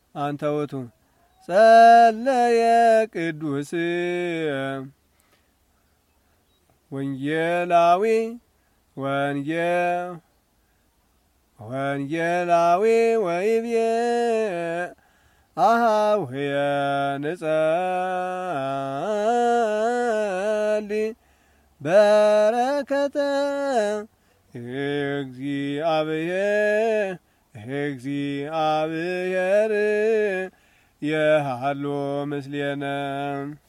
አንተ ውእቱ ጸለየ ቅዱስ ወንጌላዊ ወንጌላዊ ወይቤ አኀውየ ንጸልይ በረከተ እግዚአብሔር የሃሎ ምስሌነ